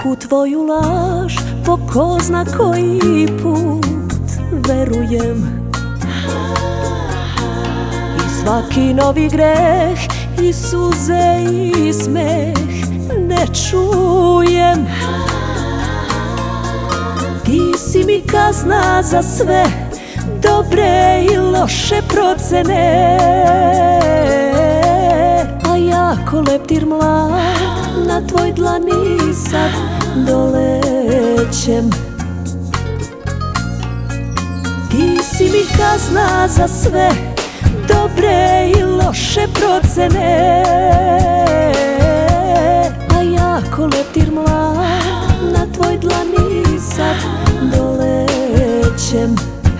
svaku tvoju laž po ko zna koji put verujem, i svaki novi greh i suze i smeh ne čujem. Ti si mi kazna za sve dobre i loše procene, a ja ko leptir mlad na tvoj dlani sad dolećem. Ti si mi kazna za sve dobre i loše procene, a ja ko leptir mlad na tvoj dlani sad dolećem.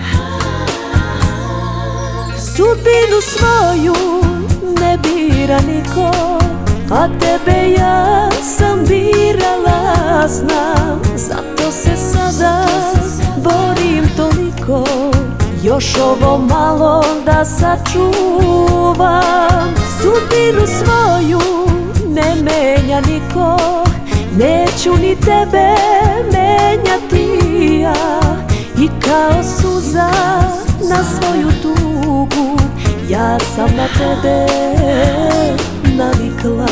Sudbinu svoju ne bira niko, a tebe ja sam birala, znam. Zato se sada borim toliko, još ovo malo da sačuvam. Sudbinu svoju ne menja niko, neću ni tebe menjati ja. I kao suza na svoju tugu, ja sam na tebe navikla.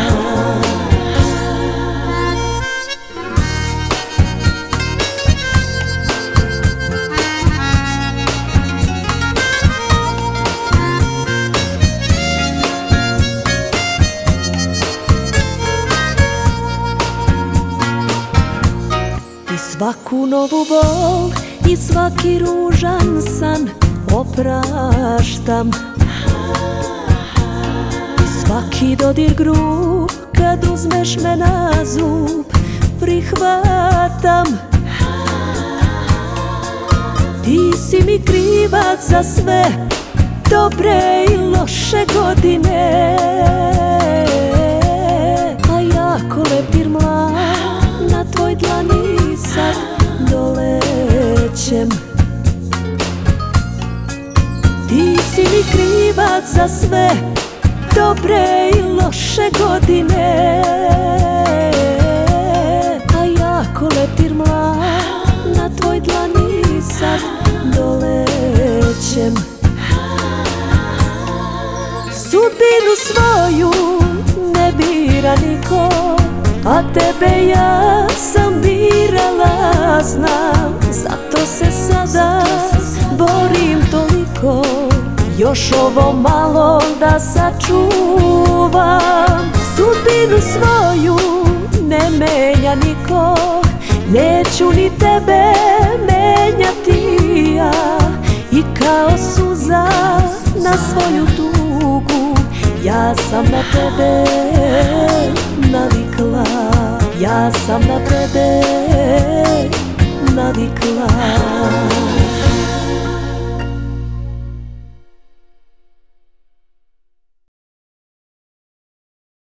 I svaku novu bol i svaki ružan san opraštam, i svaki dodir grub kad uzmeš me na zub prihvatam. Ti si mi krivac za sve dobre i loše godine, a ja ko leptir mlad na tvoj dlani sad dolećem. Ti si mi krivac za sve dobre i loše godine, a ja ko leptir mlad na tvoj dlani sad dolećem. Sudbinu svoju ne bira niko, a tebe ja sam birala, znam. Zato se sada borim toliko, još ovo malo da sačuvam. Sudbinu svoju ne menja niko, neću ni tebe menjati ja. I kao suza na svoju tugu, ja sam na tebe navikla. Ja sam na tebe navikla.